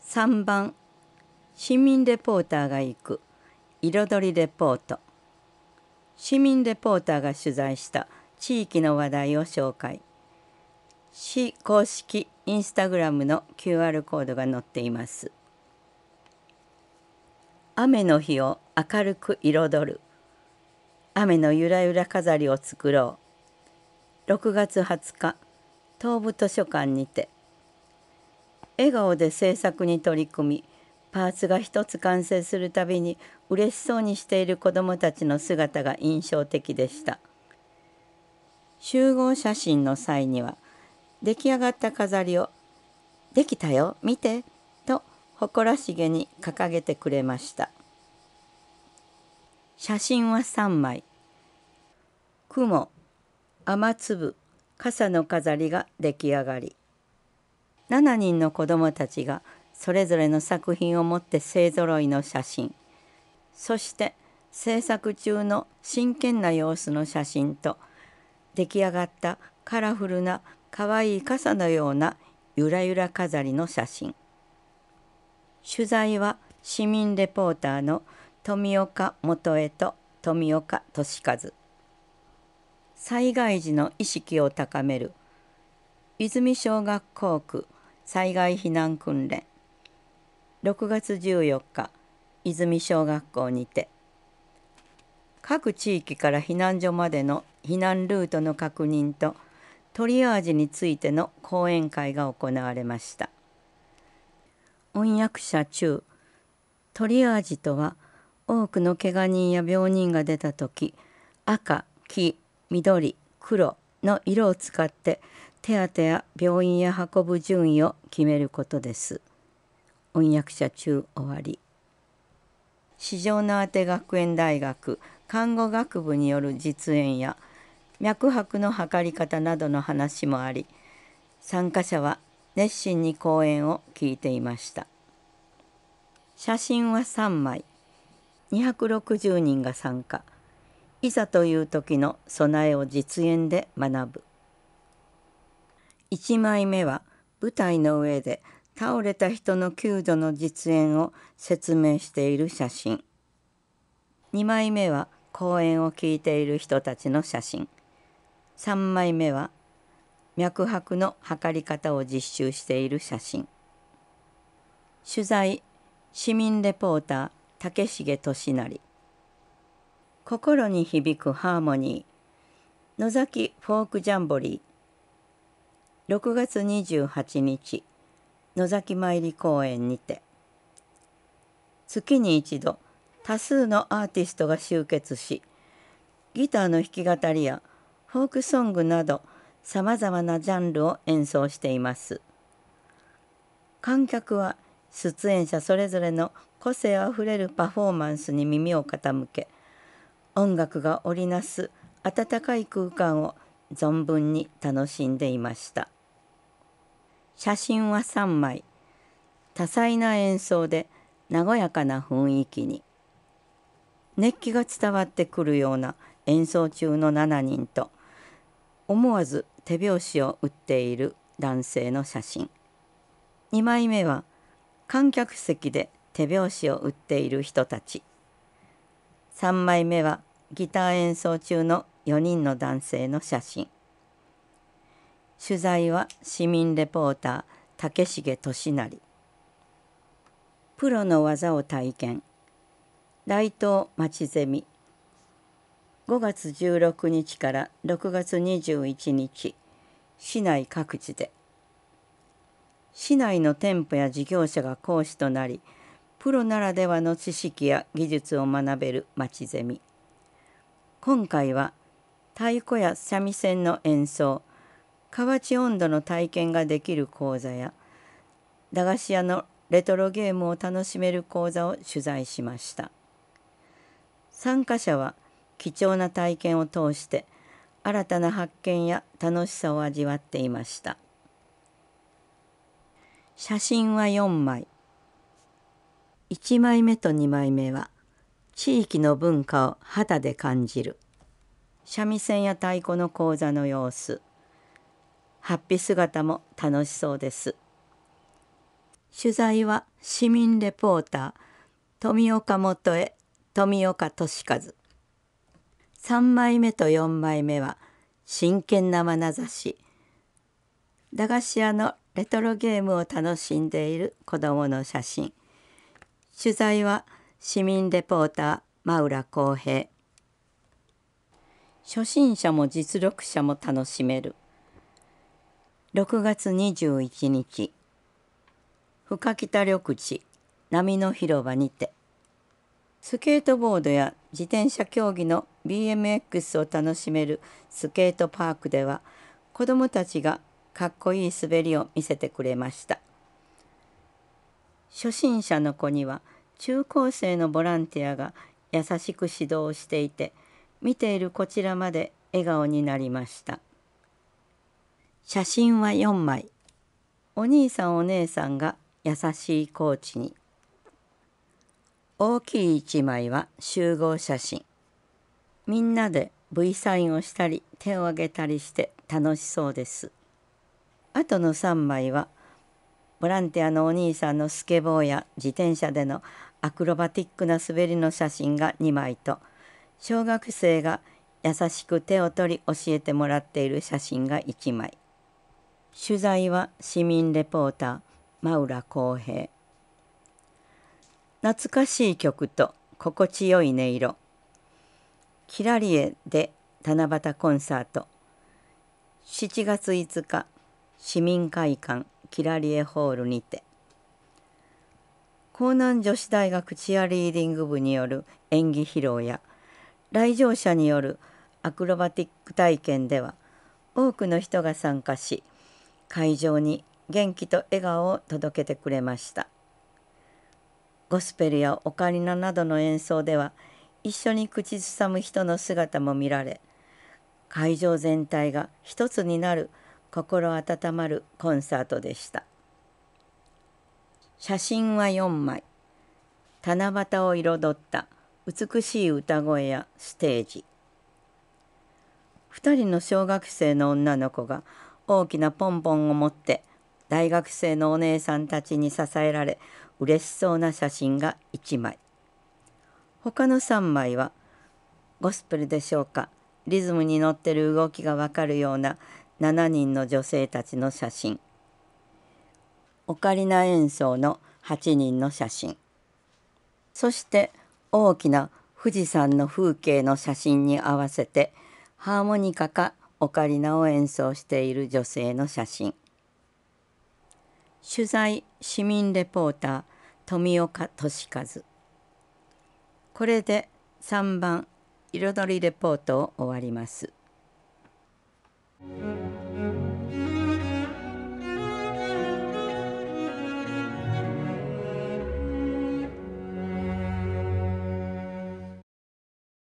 3番市民レポーターが行く彩りレポート。市民レポーターが取材した地域の話題を紹介。市公式インスタグラムの QR コードが載っています。雨の日を明るく彩る。雨のゆらゆら飾りを作ろう。6月20日、東部図書館にて。笑顔で制作に取り組み、パーツが一つ完成するたびに嬉しそうにしている子どもたちの姿が印象的でした。集合写真の際には、出来上がった飾りを「できたよ、見て」と誇らしげに掲げてくれました。写真は3枚。雲、雨粒、傘の飾りが出来上がり、7人の子どもたちがそれぞれの作品を持って勢ぞろいの写真、そして制作中の真剣な様子の写真と、出来上がったカラフルなかわいい傘のようなゆらゆら飾りの写真。取材は市民レポーターの富岡元江と富岡俊和。災害時の意識を高める泉小学校区災害避難訓練。6月14日、泉小学校にて。各地域から避難所までの避難ルートの確認とトリアージについての講演会が行われました。翻訳者中、トリアージとは多くのけが人や病人が出たとき、赤、黄、緑、黒の色を使って手当てや病院へ運ぶ順位を決めることです。翻訳者中終わり。四条畷学園大学看護学部による実演や脈拍の測り方などの話もあり、参加者は熱心に講演を聞いていました。写真は3枚。260人が参加。いざという時の備えを実演で学ぶ。1枚目は舞台の上で倒れた人の救助の実演を説明している写真。2枚目は講演を聞いている人たちの写真。3枚目は脈拍の測り方を実習している写真。取材、市民レポーター竹重俊成。心に響くハーモニー、野崎フォークジャンボリー。6月28日、野崎参り公園にて。月に一度、多数のアーティストが集結し、ギターの弾き語りやフォークソングなどさまざまなジャンルを演奏しています。観客は出演者それぞれの個性あふれるパフォーマンスに耳を傾け、音楽が織りなす温かい空間を存分に楽しんでいました。写真は3枚。多彩な演奏で和やかな雰囲気に。熱気が伝わってくるような演奏中の7人と、思わず手拍子を打っている男性の写真。2枚目は観客席で手拍子を打っている人たち。3枚目はギター演奏中の4人の男性の写真。取材は市民レポーター竹重俊成。プロの技を体験。大東町ゼミ。5月16日から6月21日、市内各地で。市内の店舗や事業者が講師となり、プロならではの知識や技術を学べる町ゼミ。今回は太鼓や三味線の演奏、河内音頭の体験ができる講座や、駄菓子屋のレトロゲームを楽しめる講座を取材しました。参加者は貴重な体験を通して新たな発見や楽しさを味わっていました。写真は4枚。1枚目と2枚目は地域の文化を肌で感じる。三味線や太鼓の講座の様子。法被姿も楽しそうです。 取材は市民レポーター富岡元江、富岡俊和。3枚目と4枚目は真剣な眼差し。駄菓子屋のレトロゲームを楽しんでいる子どもの写真。取材は市民レポーター真浦浩平。初心者も実力者も楽しめる。6月21日、深北緑地波の広場にて、スケートボードや自転車競技の BMX を楽しめるスケートパークでは、子どもたちがかっこいい滑りを見せてくれました。初心者の子には中高生のボランティアが優しく指導をしていて、見ているこちらまで笑顔になりました。写真は4枚。お兄さんお姉さんが優しいコーチに。大きい1枚は集合写真。みんなで V サインをしたり手を挙げたりして楽しそうです。あとの3枚はボランティアのお兄さんのスケボーや自転車でのアクロバティックな滑りの写真が2枚と、小学生が優しく手を取り教えてもらっている写真が1枚。取材は市民レポーター真浦浩平。懐かしい曲と心地よい音色。キラリエで七夕コンサート。7月5日、市民会館キラリエホールにて。江南女子大学チアリーディング部による演技披露や、来場者によるアクロバティック体験では、多くの人が参加し、会場に元気と笑顔を届けてくれました。ゴスペルやオカリナなどの演奏では、一緒に口ずさむ人の姿も見られ、会場全体が一つになる心温まるコンサートでした。写真は4枚。七夕を彩った美しい歌声やステージ。2人の小学生の女の子が大きなポンポンを持って大学生のお姉さんたちに支えられ、嬉しそうな写真が1枚。他の3枚はゴスペルでしょうか、リズムに乗ってる動きがわかるような7人の女性たちの写真。オカリナ演奏の8人の写真。そして大きな富士山の風景の写真に合わせてハーモニカかオカリナを演奏している女性の写真。取材市民レポーター富岡俊和。これで3番彩りレポートを終わります。